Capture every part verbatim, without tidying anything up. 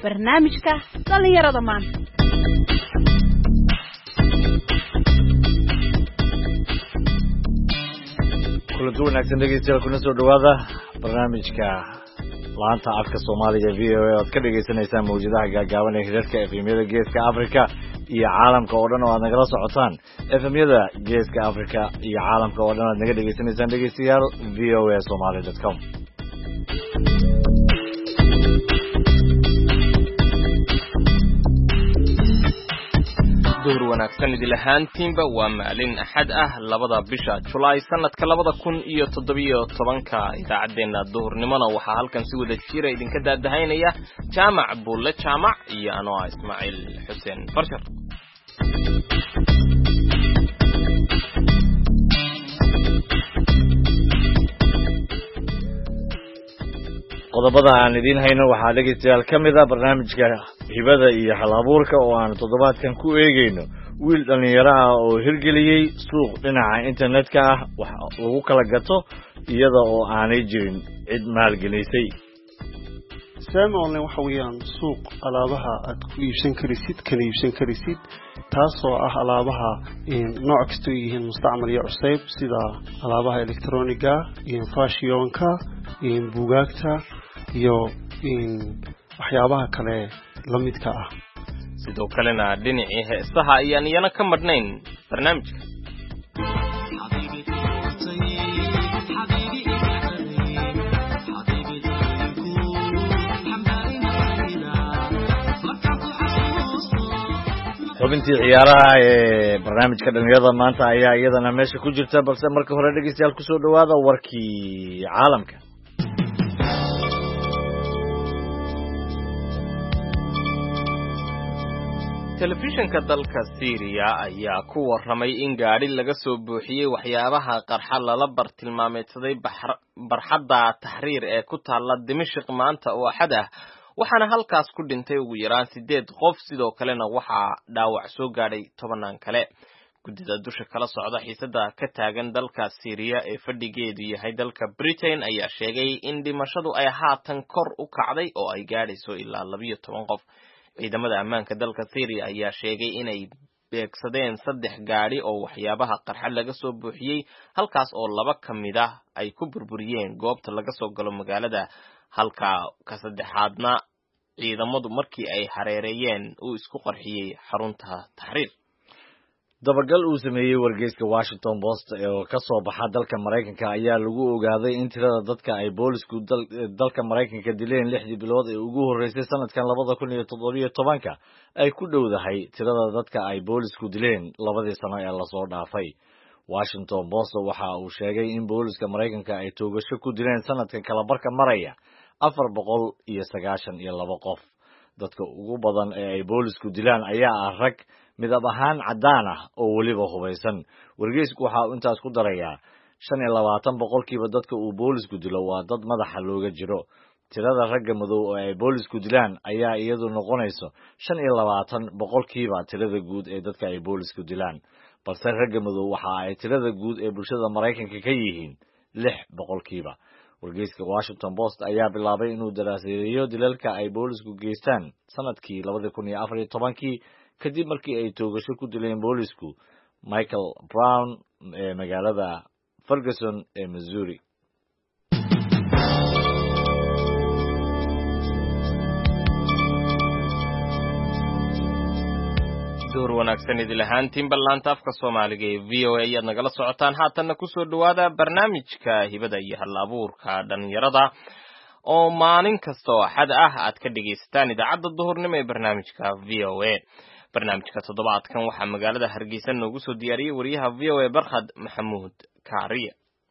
barnaamijka dhalinyarada maanta. kulanti wanaagsan dhegeystayaal kuna soo dhawaada barnaamijka laanta afka Soomaaliga V O A oo ka dhageysanaysaan mawjadaha gaagaaban ee hirarka F M-yada Geeska Afrika iyo caalamka oo dhan oo aad nagala socotaan F M-yada Geeska Afrika iyo caalamka oo dhan aad naga dhageysanaysaan dhegeystayaal v o a somali dot com. duhur wanaagsan idil ahaantiinba waa maalin axad ah labada bisha July sanadka labada kun iyo toddobiyo tobanka idaacadeena duhurnimona waxaa halkan si wada jira idinka daadahaynaya Jaamac Bulle Jaamac iyo anoo Ismaaciil Xuseen Farshar. qodobada aan idin hayno waxaa dhegeystayaal ka mid ah barnaamijka hibada iyo hal-abuurka oo aan toddobaadkan ku eegayno wiil dhalinyaro ah oo hirgeliyey suuq dhinaca internetka ah wax lagu kala gato iyada oo aanay jirin cid maalgelisay. Sama online waxa weeyaan suuq alaabaha aad ku iibsan karisid kana iibsan karisid taasoo ah alaabaha in nooc kasta yihiin mustacmal iyo cusub sida alaabaha elektrooniga iyo fashionka iyo buugaagta iyo in waxyaabaha kale la midka ah. sidoo kalena dhinacii heesaha ayaan iyana ka madhnayn barnaamijka. xubintii ciyaaraha ee barnaamijka dhalinyarada maanta ayaa iyadana meesha ku jirta balse marka hore dhegeystayaal ku soo dhawaada warkii caalamka. telefishinka dalka Syria ayaa ku waramay in gaari laga soo buuxiyay waxyaabaha qarxa lala bartilmaameedsaday barxadda Tahriir ee ku taala Dimashq maanta oo axad ah waxaana halkaas ku dhintay ugu yaraan sideed qof sidoo kalena waxaa dhaawac soo gaadhay tobanaan kale. gudida dusha kala socda xiisada ka taagan dalka Syria ee fadhigeedu yahay dalka Britain ayaa sheegay in dhimashadu ay haatan kor u kacday oo ay gaadhayso ilaa laba iyo toban qof. ciidamada ammaanka dalka Syria ayaa sheegay inay beegsadeen saddex gaari oo waxyaabaha qarxa laga soo buuxiyay halkaas oo laba kamid ah ay ku burburiyeen goobta laga soo galo magaalada halka ka saddexaadna ciidamadu markii ay hareereeyeen uu isku qarxiyay xarunta Tahriir. dabagal uu sameeyay wargeyska Washington Post oo ka soo baxa dalka Mareykanka ayaa lagu ogaaday in tirada dadka ay boolisku dalka Mareykanka dileen lixdii bilood ee ugu horeysay sanadkan labada kun iyo toddobiyo tobanka ay ku dhowdahay tirada dadka ay boolisku dileen labadii sano ee la soo dhaafay. Washington Post waxa uu sheegay in booliska Mareykanka ay toogasho ku dileen sanadkan kala barka maraya afar boqol iyo sagaashan iyo laba qof. dadka ugu badan ee ay boolisku dilaan ayaa ah rag midab ahaan cadaan ah oo waliba hubaysan. wargeysku waxa uu intaas ku darayaa shan iyo labaatan boqolkiiba dadka uu boolisku dilo waa dad madaxa looga jiro. tirada ragga madow oo ay boolisku dilaan ayaa iyadu noqonayso shan iyo labaatan boqolkiiba tirada guud ee dadka ay boolisku dilaan balse ragga madow waxa ay tirada guud ee bulshada Mareykanka ka yihiin lix boqolkiiba. wargeyska Washington Post ayaa bilaabay inuu daraasadeeyo dilalka ay boolisku geystaan sanadkii laba kun iyo afar iyo tobankii kadib markii ay toogasho ku dileen boolisku Michael Brown ee magaalada Ferguson ee Missouri. duhur wanaagsan idil ahaantiin ballaanta afka Soomaaliga ee V O A ayaad nagala socotaan haatanna ku soo dhawaada barnaamijka hibada iyo hal-abuurka dhalinyarada oo maalin kasta oo axad ah aad ka dhageysataan idaacadda duhurnimo ee barnaamijka V O A. barnaamijka toddobaadkan waxaa magaalada Hargeysa noogu soo diyaariyay wariyaha V O A Barkhad Maxamuud Kaariye.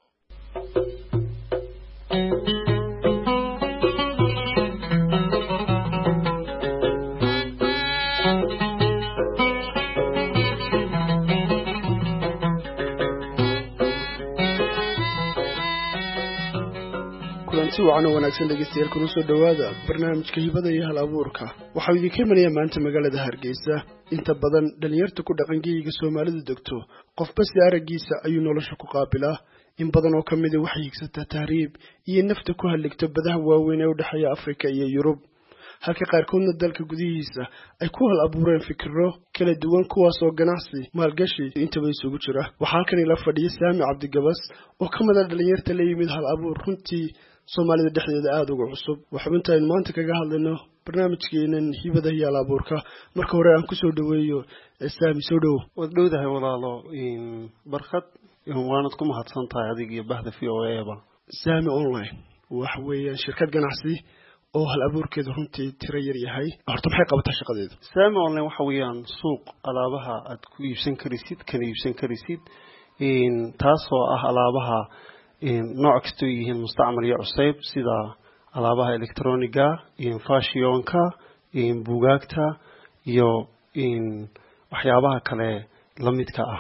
kulanti wacan wanaagsan dhegeystayaal kuna soo dhawaada barnaamijka hibada iyo hal-abuurka. waxaa idinka imanaya maanta magaalada Hargeysa. inta badan dhalinyarta ku dhaqangeeyiga Soomaalidu degto qofba si aragiisa ayuu nolosha ku qaabilaa. in badan oo kamid ah waxay higsataa tahriib iyo nafta ku haligto badaha waaweyn ee u dhaxeeya Afrika iyo Yurub. halka qaarkoodna dalka gudihiisa ay ku hal abuureen fikirro kala duwan kuwaas oo ganacsi maalgashi intaba isugu jira waxaa halkan ila fadhiya Saami Cabdigabas oo ka mid ah dhalinyarta la yimid hal abuur runtii Soomaalida dhexdeeda aad uga cusub waxaan intaan maanta kaga hadlayno barnaamijkeenan hibada iyo hal abuurka marka hore aan ku soo dhaweeyo Saami soo dhaw wad dhowdahay walaalo in barkad waanad ku mahadsantahay adiga iyo bahda V O A ba Saami online waxa weeyaan shirkad ganacsi oo hal abuurkeedu runtii tiro yar yahay horta maxay qabataa shaqadeedu Saami online waxa weeyaan suuq alaabaha aad ku iibsan karisid kana iibsan karisid in taasoo ah alaabaha in nooc kasta yihiin mustacmal iyo cusub sida alaabaha elektrooniga in fashionka in buugaagta iyo in waxyaabaha kale la midka ah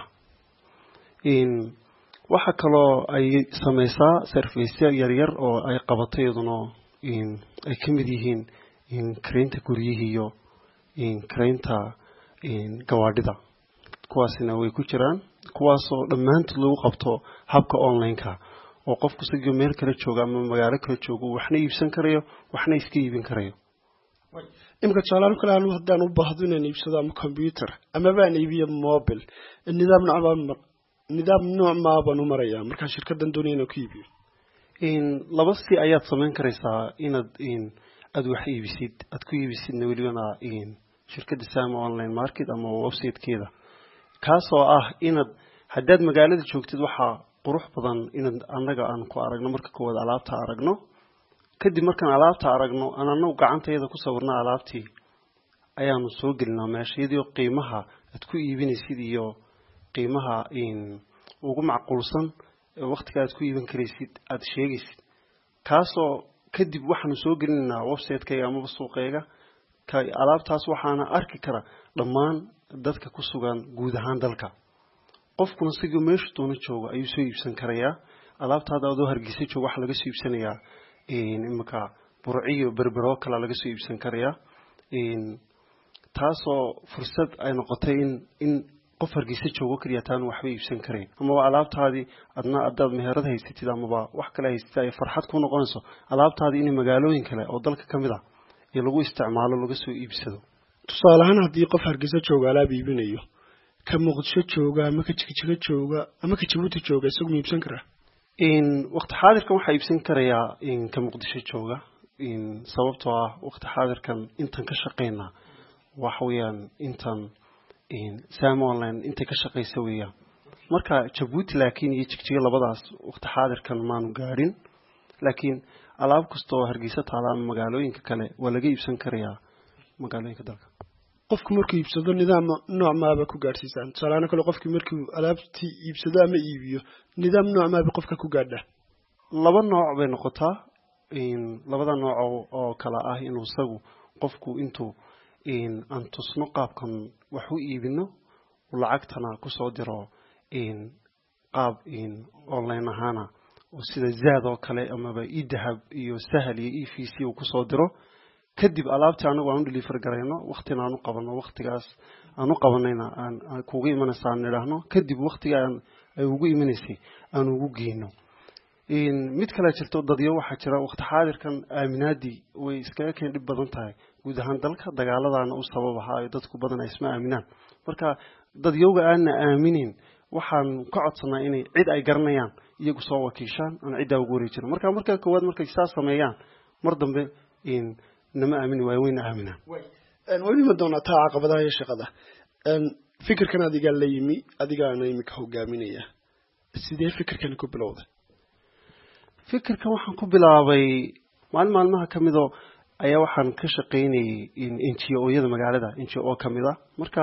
in waxa kaloo ay sameeysaa service yar yar oo ay qabatayaduna in ay kamid yihiin in kreenta guriyihi iyo in kreenta in gawaadhida kuwaasina way ku jiraan kuwaasoo dhammaantood lagu qabto habka online-ka oo qofku sidoo meel kale jooga ama magaalo kale joogo waxna iibsan karayo waxna iska iibin karayo imka jaalaan kale aanu hadaan u baahdo inaan iibsado ama computer ama baan iibiyo mobile nidaam nooc nidaam nooc ma baan u marayaa marka shirkadan doonayna ku iibiyo in laba si ayaad sameyn karaysaa inaad in aad wax iibisid aad ku iibisidna waliba in shirkadda Saami online market ama website-keeda kaasoo ah inaad haddaad magaalada joogtid waxa qurux badan inaad anaga aan ku aragno marka koowaad alaabta aragno kadib markaan alaabta aragno anana gacantayda ku sawirna alaabtii ayaanu soo gelinaa meeshayadii qiimaha aad ku iibinaysid iyo qiimaha in ugu macquulsan waqtiga aad ku iibin karaysid aad sheegaysid kaasoo kadib waxaanu soo gelinaa website-kayga ama suuqayga ka alaabtaas waxaana arki kara dhammaan dadka ku sugan guud ahaan dalka qofkuna sidoo meesha doona jooga ayuu soo iibsan karayaa alaabtaada adoo Hargeysa jooga wax laga soo iibsanayaa in imka burciyo berbero kala laga soo iibsan karayaa in taasoo fursad ay noqotay in in qof Hargeysa joogo kaliya taan waxba iibsan kareen ama alaabtaadii adna adaad meherad haysatid ama wax kale haysatid ay farxad ku noqonayso alaabtaadii in magaalooyin kale oo dalka kamid ah ee lagu isticmaalo laga soo iibsado tusaale ahaan haddii qof Hargeysa jooga alaab iibinayo ka Muqdisho jooga ama ka Jigjiga jooga ama ka Djibouti jooga isagoo iibsan kara in waqti xaadirkan waxa iibsan karayaa in ka Muqdisho jooga in sababtoo ah waqti xaadirkan intan ka shaqeynaa wax weeyaan intan in Saami online inta ka shaqeysa weeyaan marka Djibouti laakiin iyo Jigjiga labadaas waqti xaadirkan maanu gaarin laakiin alaab kasto Hargeysa taala ama magaalooyinka kale waa laga iibsan karayaa magaalooyinka dalka qofku markuu iibsado nidaam nooc maaba ku gaarsiisan salaana kale qofkii markuu alaabtii iibsado ama iibiyo nidaam nooc maaba qofka ku gaadha laba nooc bay noqotaa in labada nooc oo kala ah inuu isagu qofku intuu in aan tusno qaabkan wax u iibino lacagtana ku soo diro in qaab in online ahaana oo sida zaad oo kale ama ba idahab iyo sahal iyo E V C uu ku soo diro kadib alaabta anagu aan deliver gareyno waqtina aanu qabano waqtigaas aanu qabanayna aan kuugu imanaysan niraahno kadib waqtiga ay ugu imanaysay aan ugu geeyno in mid kale jirto dadyo waxa jira waqti xaadirkan aaminaadi way iska keen dib badan tahay guud ahaan dalka dagaaladana u sababaha ay dadku badan ay isma aaminaan marka dadyoga aan aaminin waxaan ka codsanaa inay cid ay garanayaan iyagu soo wakiishaan aan cid ugu wareejino marka marka koowaad markay saas sameeyaan mar dambe in nama aamin way weyn aaminaan een wali ma doona taa caqabadaha iyo shaqada een fikirkan adiga la yimi adiga aan imika hogaaminaya sidee fikirkan ku bilowday fikirkan waxaan ku bilaabay maalin maalmaha kamid oo ayaa waxaan ka shaqeynay in N G O-yada magaalada N G O kamid ah marka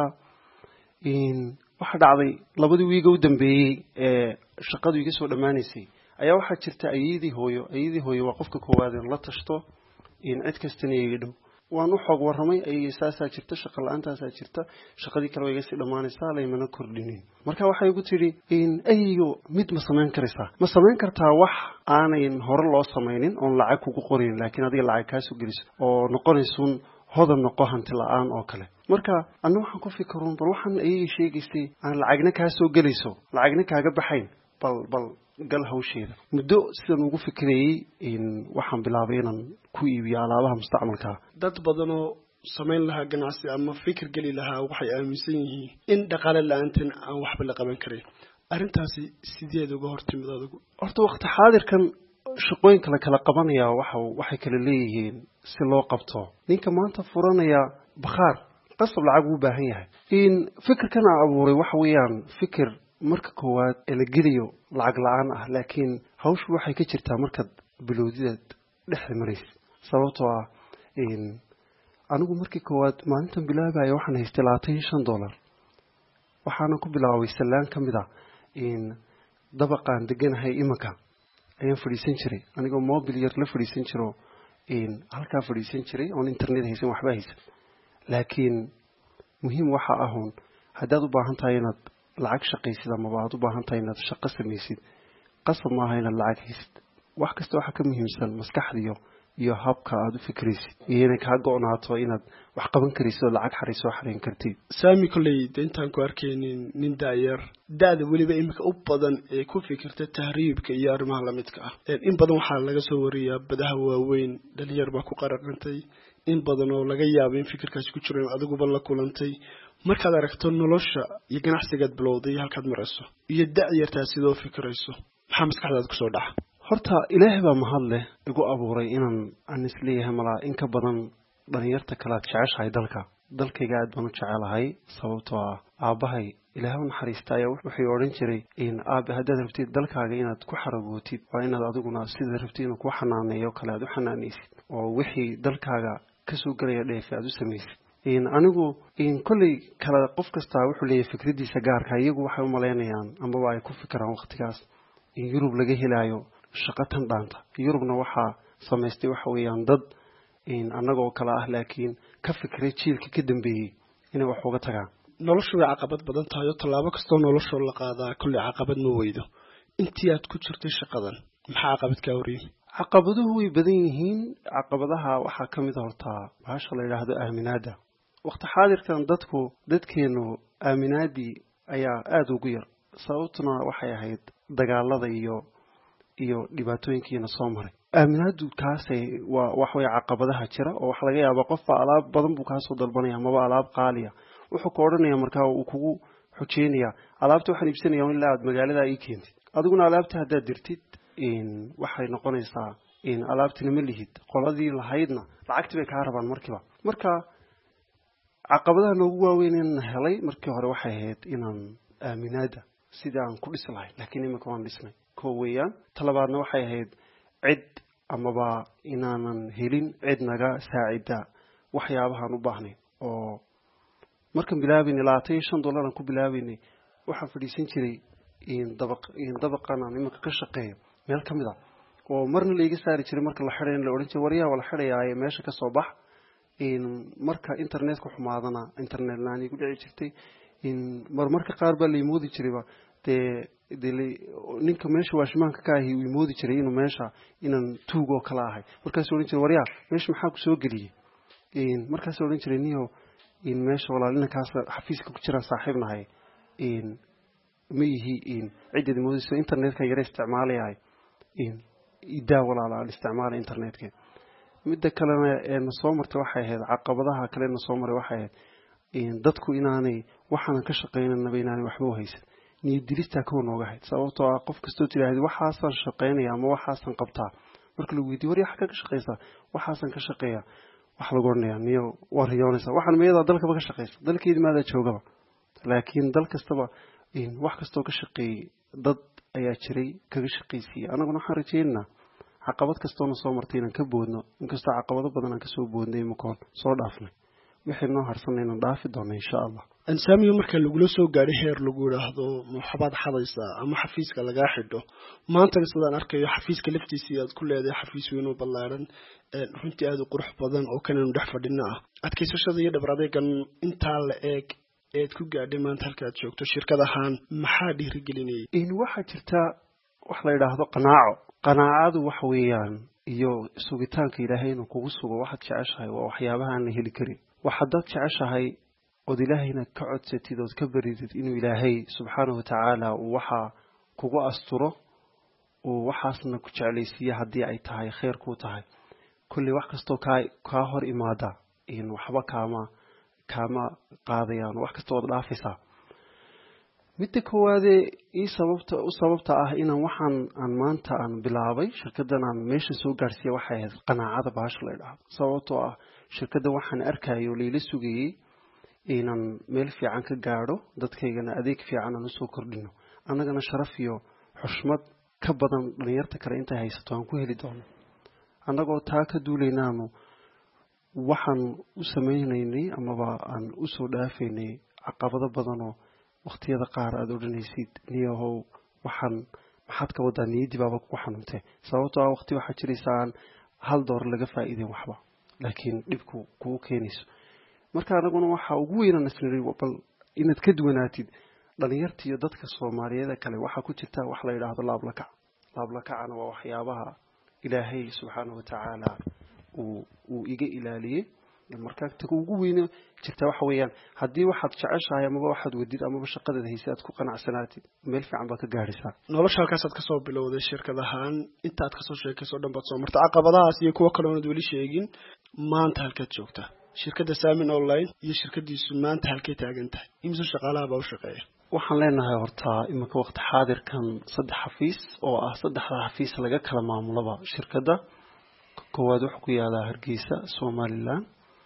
in waxa dhacday labadii wiiga u dambeeyay ee shaqadu iga soo dhamaanaysay ayaa waxa jirta ayidii hooyo ayidii hooyo waa qofka koowaad ee la tashto in cid kastana iga dhow waan u xog waramay ay saasaa jirta shaqo la'aantaas jirta shaqadii kale way iga sii dhamaanaysaa leeyman kordhinin marka waxay igu tiri in ayo mid ma sameyn karaysaa ma sameyn kartaa wax aanay hore loo sameynin oo lacag kugu qorin laakiin adiga lacag ka soo geliso oo noqonaysun hodan noqo hanti la'aan oo kale marka anu waxaan ku fikiroon bal waxaan ay sheegaysay aan lacagna ka soo gelayso lacagna kaaga baxayn bal bal gal hawsheeda muddo sidaan ugu fikirayay in waxaan bilaabay inaan ku iibiyo alaabaha mustacmalka dad badanoo samayn lahaa ganacsi ama fikir geli lahaa waxay aaminsan yihiin in dhaqaale la-aantan aan waxba la qaban karin arrintaasi sideed uga hortimid adigu horta waqti xaadirkan shaqooyinka la kala qabanaya waxa waxay kala leeyihiin si loo qabto ninka maanta furanaya bakhaar qasab lacag u baahan yahay in fikirkan aan abuuray waxa weeyaan fikir marka koowaad ee la geliyo lacag la-aan ah laakiin hawshu waxay ka jirtaa markaad bilowdidaad dhexda maraysa sababtoo ah in anigu markii koowaad maalintan bilaabayo waxaan haystay labaatan iyo shan dollar waxaana ku bilaabay salaan ka mid ah in dabaqaan deganahay imanka ayaan fadhiisan jiray anigoo mobil yar la fadhiisan jiro in halkaa fadhiisan jiray oon internet haysan waxba haysan laakiin muhiim waxa ahun haddaad u baahan tahay inaad lacag shaqaysid amaba aad u baahan tahay inaad shaqo samaysid qasab maaha inaad lacag haysid wax kasta waxaa ka muhiimsan maskaxdiyo iyo habka aad u fikraysid iyo inay kaa go-naato inaad wax qaban karaysid oo lacag xaray soo xarayn kartid saami kolley de intaan ku arkaynin nin daayar da-da weliba iminka u badan ee ku fikirta tahriibka iyo arrimaha lamidka ah in badan waxaa laga soo wariyaa badaha waaweyn dhalinyar baa ku qaraqantay in badan oo laga yaabo in fikirkaasi ku jiro adiguba la kulantay markaad aragto nolosha iyo ganacsigaad bilowday halkaad marayso iyo da-yartaa sidoo fikirayso maxaa maskaxdaad kusoo dhaca horta ilaahay baa mahad leh igu abuuray inaan aan isleeyahay malaa in ka badan dhalinyarta kale aad jeceshahay dalka dalkayga aad baan u jecelahay sababtoo ah aabbahay ilaahay u naxariista ayaa wuxuu odhan jiray in aabe haddaad rabtid dalkaaga inaad ku xaragootid waa inaad adiguna sida rabtid inuu kuu xanaaneeyo kale aad u xanaanaysid oo wixii dalkaaga kasoo gelaya dheefe aad u samaysid in anigu in kolley kale qof kastaa wuxuu leeyahay fikradiisa gaarka iyagu waxay u malaynayaan amaba ay ku fikiraan waqtigaas in yurub laga helaayo shaqo tan dhaanta yurubna waxaa samaystay waxa weeyaan dad in annagoo kale ah laakiin ka fikiray jiilka ka dambeeyey inay wax uga tagaan noloshu way caqabad badan tahay oo tallaabo kastoo noloshoo la qaadaa kolley caqabad ma weydo intii aad ku jirtay shaqadan maxaa caqabad kaa horiyey caqabaduhu way badan yihiin caqabadaha waxaa ka mid a hortaa bahasha la yidhaahdo aaminaada waqti xaadirkan dadku dadkeenu aaminaadii ayaa aada ugu yar sababtuna waxay ahayd dagaalada iyo iyo dhibaatooyinkiina soo maray aaminaadu kaasay waa wax way caqabadaha jira oo waxa laga yaabaa qofba alaab badan buu kaasoo dalbanaya amaba alaab qaaliya wuxuu ka odhanaya markaa uu kugu xujeynaya alaabta waxaan iibsanaya ilaa aad magaalada ii keentid adiguna alaabta haddaad dirtid in waxay noqonaysaa in alaabtina ma lihid qoladii lahaydna lacagtii bay kaa rabaan markiiba marka caqabadaha noogu waaweyn inaan helay markii hore waxay ahayd inaan aaminaada sidii aan ku dhisi lahay laakiin iminka waan dhisnay koo weeyaan talabaadna waxay ahayd cid amaba inaanan helin cid naga saacida waxyaabahaan u baahnay oo markaan bilaabaynay labaatan iyo shan dollar aan ku bilaabaynay waxaan fadhiisan jiray in dabaq in dabaqan aan iminka ka shaqeeyo meel ka mid ah oo marna la iga saari jiray marka la xidhay in la odhan jiray waryaha waa la xidhayaaye meesha ka soo bax in marka internetka xumaadana internet laan igu dhici jirtay in marmarka qaar baa la imoodi jirayba dee dee ninka meesha waashmaanka ka ahi uu imoodi jiray inuu meesha inaan tuug oo kala ahay markaasuu odhan jiray waryaa meesha maxaa ku soo geliyey in markaasuu odhan jiray niyo in meesha walaal inankaas xafiiska ku jiraan saaxiib nahay in ma yihi in ciddeed imoodayso internetka yara isticmaalayahay in idaa walaala aan isticmaalay internetka midda kalena ee na soo martay waxay ahayd caqabadaha kale na soo maray waxay ahayd in dadku inaanay waxaanan ka shaqaynanaba inaanay waxba u haysan niyad dilistaa kuwa nooga hayd sababtoo ah qof kastoo tidhaahdi waxaasaan shaqaynaya ama waxaasaan qabtaa marka lagu weydiiyo waryaa xagga ka shaqaysaa waxaasaan ka shaqeeya waxa lagu odhanayaa niyo waa riyoonaysaa waxaan miyadaa dalkaba ka shaqaysa dalkeedi maadaa joogaba laakiin dal kastaba wax kastoo ka shaqeeyey dad ayaa jiray kaga shaqaysiiyey annaguna waxaan rajaynaynaa caqabad kastoona soo martay inaan ka boodno inkastoo caqabado badan aan kasoo boodnay imakoon soo dhaafnay wixii noo harsanay inaan dhaafi doona insha allah ansaamiyo marka lagula soo gaadhay heer lagu yidhaahdo maxabaad xadaysaa ama xafiiska lagaa xidho maantana sidaan arkayo xafiiska laftiisii aad ku leedahay xafiis weyn oo ballaaran runtii aada u qurux badan oo kanaynu dhex fadhina ah adkaysashada iyo dhabar adeegan intaa la eeg eed ku gaadhay maanta halka aad joogto shirkad ahaan maxaa dhiirigelinayay in waxaa jirta wax la yidhaahdo qanaaco qanaacadu waxa weeyaan iyo sugitaanka ilaahay inuu kugu sugo waxaad jeceshahay waa waxyaabaha aan la heli karin waxaadaad jeceshahay ood ilaahayna ka codsatid ood ka baridid inuu ilaahay subxaanahu watacaala uu waxaa kugu asturo oo waxaasna ku jeclaysiiya haddii ay tahay khayr ku tahay kulli wax kastoo ka ka hor imaada in waxba kaama kaama qaadayaan wax kastoo wada dhaafaysaa midda koowaad ee sababta u sababta ah inaan waxaan aan maanta aan bilaabay shirkadan aan meesha soo gaarsiiyay waxay ahayd qanaacada baash la yiraahdo sababtoo ah shirkada waxaan arkayo leela sugayay inaan meel fiican ka gaaro dadkaygana adeeg fiican aan soo kordhino annagana sharaf iyo xushmad ka badan dhalinyarta kale inta haysato aan ku heli doono annagoo taa ka duulaynaano waxaan u sameeynaynay amaba aan u soo dhaafaynay caqabado badan oo waqtiyada qaar aad odhanaysid niyahow waxaan maxaad ka wadaa niyadii baaba ku xanuuntay sababtoo ah waqti waxaa jiraysaan hal door laga faa'iideyn waxba laakiin dhibku kugu keenayso marka anaguna waxa ugu weynaan isniray bal inaad ka duwanaatid dhalinyarta iyo dadka Soomaaliyeed kale waxa ku jirta wax la yiraahdo laab lakac laab lakacaana waa waxyaabaha Ilaahay subhanahu wa ta'ala uu uu iga ilaaliyay marka tagu ugu weyn jirta waxa weeyaan hadii waxaad jeceshahay ama waxaad wadid ama shaqadaada haysaad ku qanacsanaatid meel fiican baad ka gaaraysaa nolosha halkaas aad ka soo bilowday shirkadahan inta aad ka soo sheekayso dhan baad soo martay caqabadahaas iyo kuwa kale oo aad wali sheegin maanta halka joogta shirkada Saamin Online iyo shirkadiisu maanta halkay taagan tahay imso shaqaalaha baa u shaqeeya waxaan leenahay horta imika waqti xaadirkan saddex xafiis oo ah saddex xafiis laga kala maamulaba shirkada koowaad wuxuu ku yaalaa Hargeysa Somaliland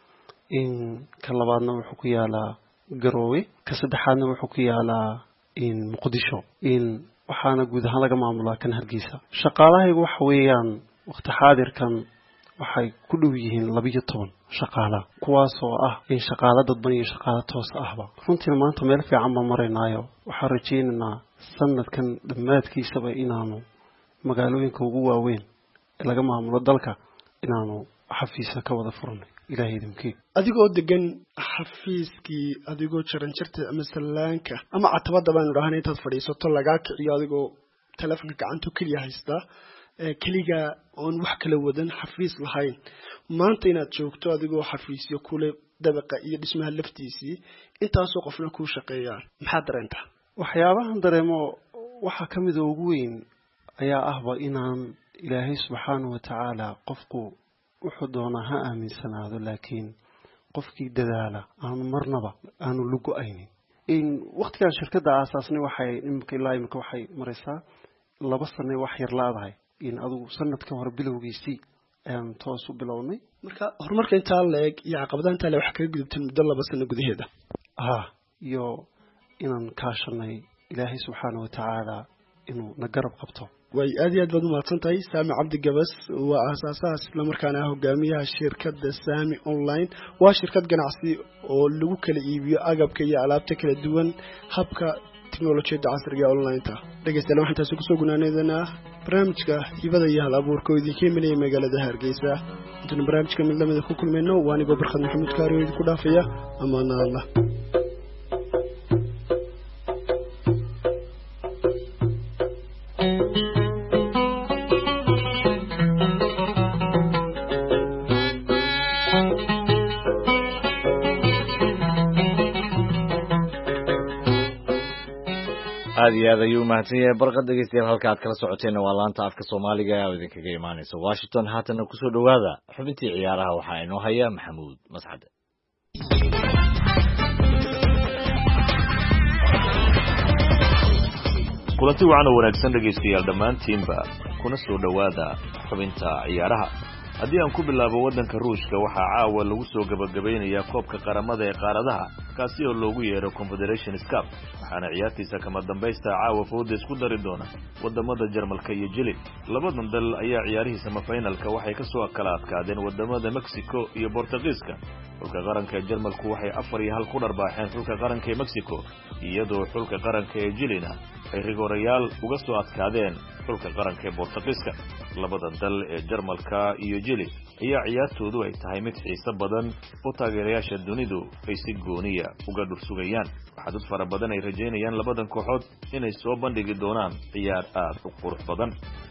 in ka labaadna wuxuu ku yaalaa Garowe ka saddexaadna wuxuu ku yaalaa in Muqdisho in waxaana guud ahaan laga maamulaa kan Hargeysa shaqaalahaygu waxa weeyaan waqti xaadirkan waxay ku dhow yihiin laba iyo toban shaqaale kuwaas oo ah in shaqaale dadban iyo shaqaale toos ahba runtii maanta meel fiican ma maraynayo waxaan rajaynaynaa sanadkan dhamaadkiisaba inaanu magaalooyinka ugu waaweyn laga maamulo dalka inaanu xafiisa ka wada furnay ilaahay idinki adigoo degan xafiiskii adigoo jaran jirta ama salaanka ama catabada baan raahana intaad fadhiisato laga kiciyo adigoo telefoonka gacanta kaliya haysta kaliya oon wax kala wadan xafiis lahayn maanta inaad joogto adigoo xafiisyo kule dabaqa iyo dhismaha laftiisii intaasoo qofna ku shaqeeyaan maxaa dareenta waxyaabahan dareemo waxa kamid ugu weyn ayaa ahba inaan ilaahay subhanahu wa ta'ala qofku wuxuu doonaa ha aaminsanaado laakiin qofkii dadaala aan marnaba aanu lugu aynin in waqtiga shirkadda aasaasnay waxay imka ilaa imka waxay maraysaa laba sano wax yar laadahay in adu sanadka hore bilowgiisii aan toos u bilownay marka horumarka inta leeg iyo caqabadaha inta leeg wax kaga gudubtay muddo laba sano gudaheeda ah iyo inaan kaashanay ilaahay subhanahu wa ta'ala inuu na garab qabto way aad iyo aad baad u mahadsantahay Saami Cabdi Gabas waa aasaasaha isla markaana hogaamiyaha shirkadda Saami Online waa shirkad ganacsi oo lagu kala iibiyo agabka iyo alaabta kala duwan habka teknolojiyadda casriga ee online-ta dhageystayaal waxaan taasi ku soo gunaanaynaa barnaamijka hibada iyo hal abuurka oo idinka imanaya magaalada Hargeysa intaan barnaamijka mid lamid ah ku kulmayno waa anigo Barkhad Maxamed Kaariyo idinku dhaafaya amaana Allah aad iyo aad ayuu mahadsan yahay barqad dhegeystayaal halka aad kala socoteen waa laanta afka Soomaaliga oo idinkaga imaanaysa Washington haatan ku soo dhawaada xubintii ciyaaraha waxa inoo haya Maxamuud Mascad kulanti wacan oo wanaagsan dhegeystayaal dhammaantiinba kuna soo dhawaada xubinta ciyaaraha haddii aan ku bilaabo waddanka Ruushka waxaa caawa lagu soo gabagabaynayaa koobka qaramada ee qaaradaha kaasi oo loogu yeero Confederations Cup waxaana ciyaartiisa kama dambaysta caawa fooda isku dari doona wadamada Jarmalka iyo Chile labadan dal ayaa ciyaarihiisa semifinalka waxay ka soo kala adkaadeen wadamada Mexico iyo Portugiiska xulka qaranka Jarmalku waxay afar iyo hal ku dharbaaxeen xulka qaranka ee Mexico iyadoo xulka qaranka ee Chilena ay rigorayaal uga soo adkaadeen xulka qaranka ee Portugiiska labada dal ee Jarmalka iyo Chile ayaa ciyaartoodu ay tahay mid xiiso badan oo taageerayaasha dunidu ay si gooniya uga dhursugayaan waxa dad fara badan ay rajeynayaan labadan kooxood inay soo bandhigi doonaan ciyaar aad u qurux badan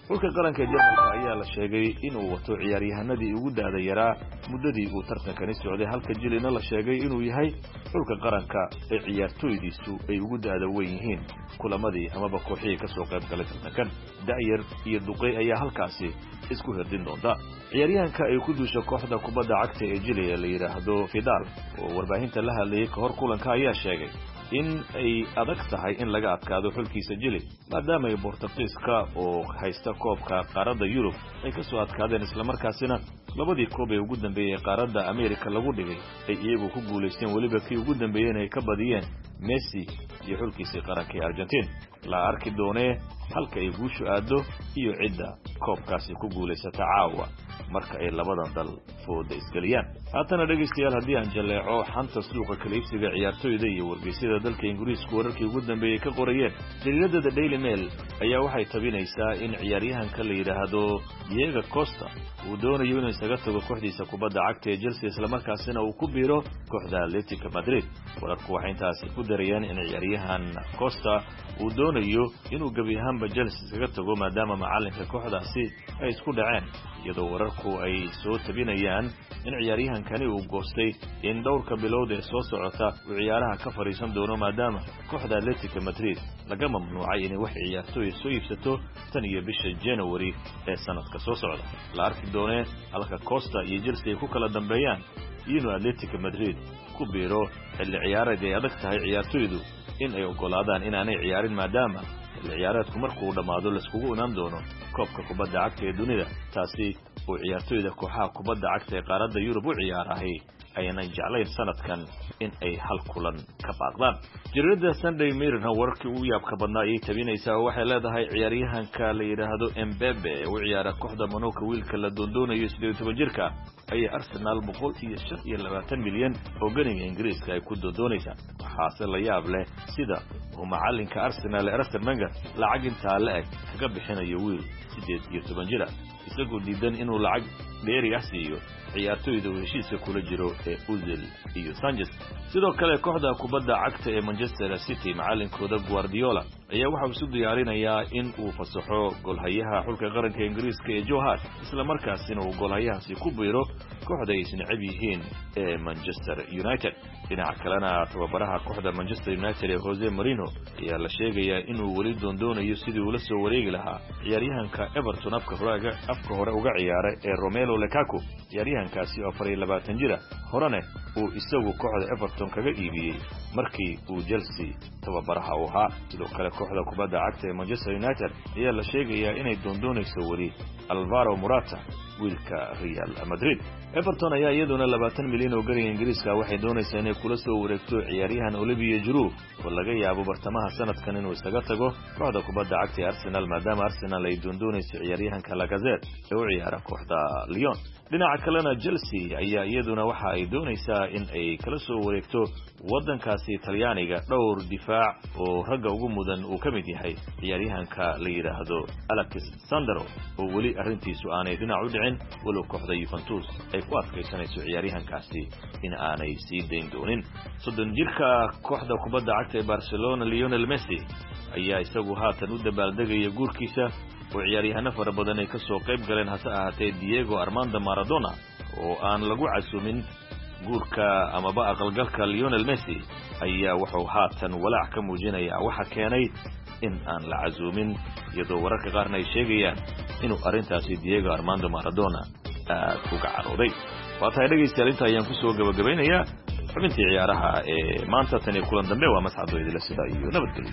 xulka qaranka Jarmalka ayaa la sheegay inuu wato ciyaaryahanadii ugu daada yaraa muddadii uu tartankani socday halka Jilina la sheegay inuu yahay xulka qaranka ee ciyaartooydiisu ay ugu daada weyn yihiin kulamadii amaba kooxihii ka soo qayb galay tartankan da'yar iyo duqay ayaa halkaasi isku hirdin doonta ciyaaryahanka ay ku duusho kooxda kubadda cagta ee Jilina la yiraahdo Fidal oo warbaahinta la hadlayay ka hor kulanka ayaa sheegay in ay adag tahay in laga adkaado xulkiisa Jili maadaama ay Boortaqiiska oo haysta koobka qaaradda Yurub ay ka soo adkaadeen isla markaasina labadii koob ee ugu dambeeyay qaaradda Ameerika lagu dhigay ay iyagu ku guuleysteen waliba kii ugu dambeeyay ay ka badiyeen Messi iyo xulkiisa qaranka ee Argentina la arki doonee halka ay guushu aado iyo cidda koobkaasi ku guuleysata caawa marka ay labadan dal fooda isgaliyaan haatana dhageystayaal haddii aan jaleeco xanta suuqa kala iibsiga ciyaartooyda iyo wargeysyada dalka Ingiriiska wararkii ugu dambeeyay ka qorayeen jariirada The Daily Mail ayaa waxay tabinaysaa in ciyaaryahanka la yiraahdo Diego Costa uu doonayo inuu isaga tago kooxdiisa kubadda cagta ee Chelsea isla markaasina uu ku biiro kooxda Atletico Madrid wararku waxay intaasi ku darayeen in ciyaaryahan Costa uu doonayo inuu gabi ahaanba Chelsea isaga tago maadaama macalinka kooxdaasi ay isku dhaceen iyadoo wararku ay soo tabinayaan in ciyaaryahankani uu goostay in dhowrka bilood ee soo socota uu ciyaaraha ka fariisan doono maadaama kooxda Atletico Madrid laga mamnuucay inay wax ciyaartooy soo iibsato tan iyo bisha January ee sanadka soo socda la arki doonee halka Costa iyo Chelsea ay ku kala dambeeyaan inuu Atletico Madrid ku biiro xilli ciyaareed ay adag tahay ciyaartooydu in ay ogolaadaan inaanay ciyaarin maadaama xilli ciyaareedku markuu dhamaado la iskugu iman doono koobka kubadda cagta ee dunida taasi oo ciyaartooyda kooxaha kubadda cagta ee qaaradda Yurub u ciyaarahay ayaan jeclayn sanadkan in ay hal kulan ka baaqdaan jirida Sunday Mirror warkii uu yaabka badnaa ay tabinaysaa waxay leedahay ciyaaryahanka la yiraahdo Mbappe oo ciyaara kooxda Monaco wiilka la doonayo siddeed iyo toban jirka ay Arsenal boqol iyo shan iyo labaatan milyan oo ganiga Ingiriiska ay ku doonaysaa waxaase la yaab leh sida uu macalinka Arsenal Arsene Wenger lacag inta la eg kaga bixinayo wiil siddeed iyo toban jira isagoo diidan inuu lacag dheeri ah siiyo ciyaartooyda uu heshiiska kula jiro ee Ozil iyo Sanchez sidoo kale kooxda kubadda cagta ee Manchester City macalinkooda Guardiola ayaa waxa uu isu diyaarinayaa in uu fasaxo golhayaha xulka qaranka Ingiriiska ee Joe Hart isla markaasina uu golhayahaasi ku biiro kooxda ay isnacib yihiin ee Manchester United dhinaca kalena tababaraha kooxda Manchester United ee Jose Mourinho ayaa la sheegayaa inuu weli doonayo sidii uu la soo wareegi lahaa ciyaaryahanka Everton afka hore afka hore uga ciyaaray ee Romelu Lukaku ciyaaryahankaasi oo afar iyo labaatan jira horane uu isagu kooxda Everton kaga iibiyay markii uu Chelsea tababaraha u ahaa sidoo kale kooxda kubadda cagta ee Manchester United ayaa la sheegayaa inay doondoonayso weli Alvaro Morata wiilka Real Madrid Everton ayaa iyaduna labaatan milyan oo ganiga Ingiriiska waxay doonaysaa inay kula soo wareegto ciyaaryahan Olivier Giroud oo laga yaabo bartamaha sanadkan inuu isaga tago kooxda kubadda cagta ee Arsenal maadaama Arsenal ay doondoonayso ciyaaryahanka Lacazette ee u ciyaara kooxda Lyon dhinaca kalena Chelsea ayaa iyaduna waxa ay doonaysaa in ay kala soo wareegto wadankaasi Talyaaniga dhowr difaac oo ragga ugu mudan uu ka mid yahay ciyaaryahanka la yiraahdo Alex Sandro oo weli arrintiisu aanay dhinac u dhicin walow kooxda Juventus ay ku adkaysanayso ciyaaryahankaasi in aanay sii dayn doonin soddon jirka kooxda kubadda cagta ee Barcelona Lionel Messi ayaa isagu haatan u dabaaldegaya guurkiisa oo ciyaaryahanno fara badan ay ka soo qayb galeen hase ahaatee Diego Armando Maradona oo aan lagu casuumin guurka amaba aqalgalka Lionel Messi ayaa wuxuu haatan walaac ka muujinayaa waxa keenay in aan la casuumin iyadoo wararka qaarna ay sheegayaan inuu arrintaasi Diego Armando Maradona aad uga carooday waa tahay dhageystayaal inta ayaan ku soo gabagabeynayaa xubintii ciyaaraha ee maanta tan iyo kulan dambe waa masxado idila sida iyo nabadgelyo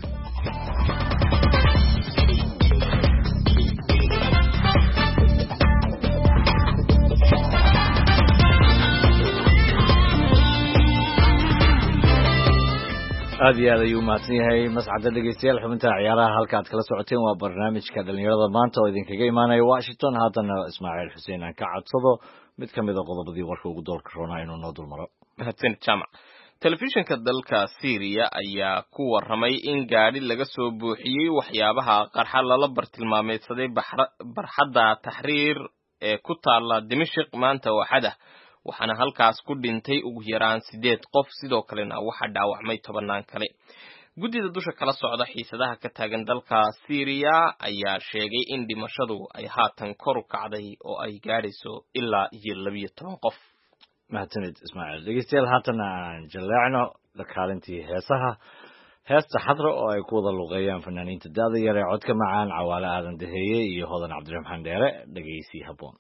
aad iyo aad ayuu mahadsan yahay mascadda dhegeystayaal xubinta ciyaaraha halka aad kala socoteen waa barnaamijka dhalinyarada maanta oo idinkaga imaanaya Washington haddana Ismaaciil Xuseen aan ka codsado mid ka mid ah qodobadii warka ugu doorka roona inuu noo dulmaro mahadsan jamac telefishinka dalka Syria ayaa ku warramay in gaadhi laga soo buuxiyey waxyaabaha qarxa lala bartilmaameedsaday barxadda Tahriir ee ku taala Dimashq maanta waxada waxaana halkaas ku dhintay ugu yaraan sideed qof sidoo kalena waxa dhaawacmay tobanaan kale guddida dusha kala socda xiisadaha ka taagan dalka Syria ayaa sheegay in dhimashadu ay haatan kor u kacday oo ay gaadhayso ilaa iyo laba iyo toban qof. mahadsanid Ismaaciil. Dhegeystayaal haatan aan jaleecno kaalintii heesaha heesta xadra oo ay ku wada luqeeyaan fanaaniinta daada yar ee codka macaan Cawaale Aadan Daheeye iyo Hodan Cabdiraxmaan Dheere. dhegeysi haboon.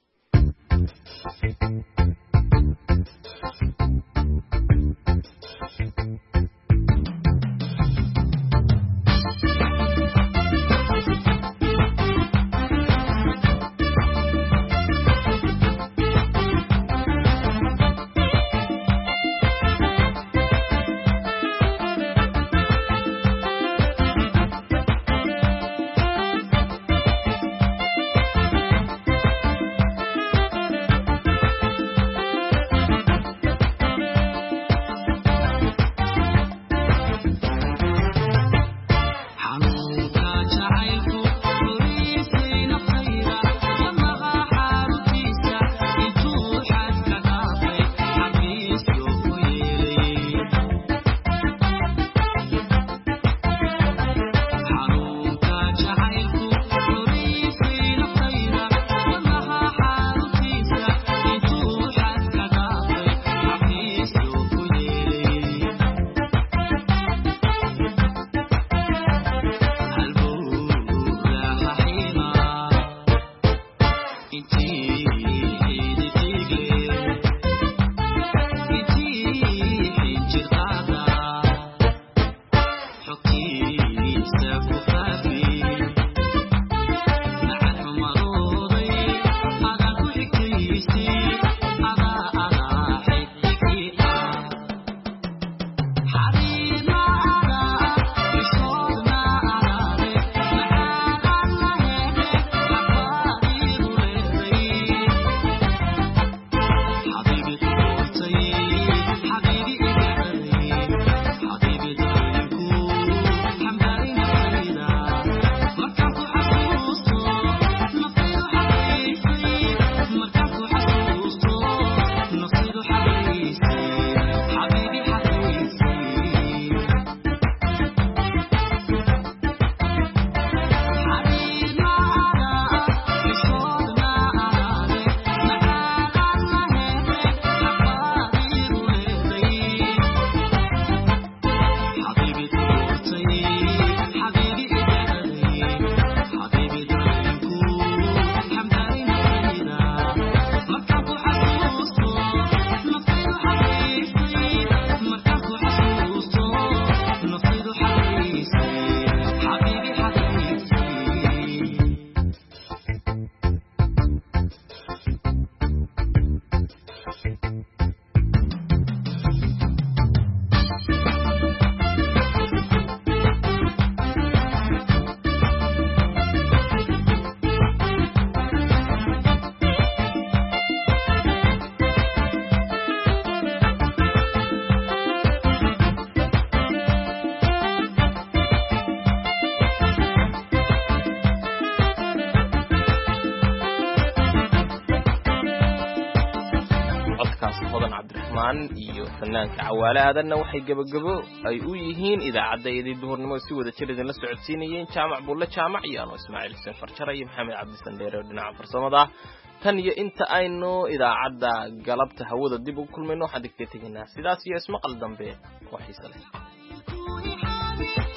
iyo fanaanka Cawaale Aadanna waxay gabagabo ay u yihiin idaacadda duhurnimo si wada jir idin la socodsiinayeen Jaamac Bulle Jaamac iyo ano Ismaaciil Xuseen Farjara iyo Maxamed Cabdi Sandheere oo dhinaca farsamada tan iyo inta aynu idaacadda galabta hawada dib u kulmayno waxaan digtay tagnaa sidaas iyo ismaqal dambe oo xiiso leh.